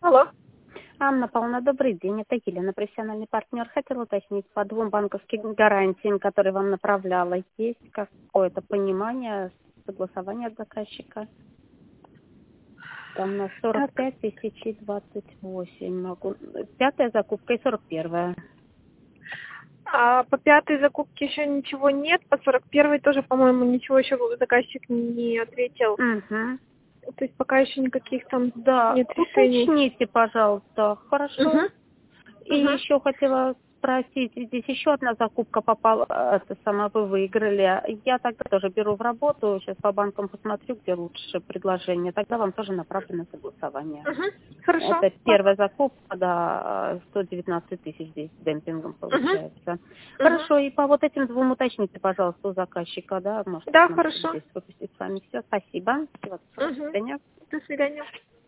Алло. Анна Павловна, добрый день. Это Елена, профессиональный партнер. Хотела уточнить по 2 банковским гарантиям, которые вам направляла. Есть какое-то понимание, согласование от заказчика? Там на 45 тысяч и 28 могу. 5-я закупка и 41-я. По 5-й закупке еще ничего нет, по 41-й тоже, по-моему, ничего еще заказчик не ответил. Угу. То есть пока еще никаких там Да, нет решений. уточните, пожалуйста. Хорошо. Угу. И еще хотела спросить, здесь еще одна закупка попала, это самое вы выиграли. Я тогда тоже беру в работу, сейчас по банкам посмотрю, где лучше предложение. Тогда вам тоже направлю на согласование. Угу. Хорошо. Это первая закупка, да, 119 тысяч здесь демпингом получается. Угу. Хорошо, и по вот этим 2 уточните, пожалуйста, у заказчика, да, может, Да, нам хорошо. здесь выпустить с вами все. Спасибо. Всего доброго. До Угу. свидания. До свидания.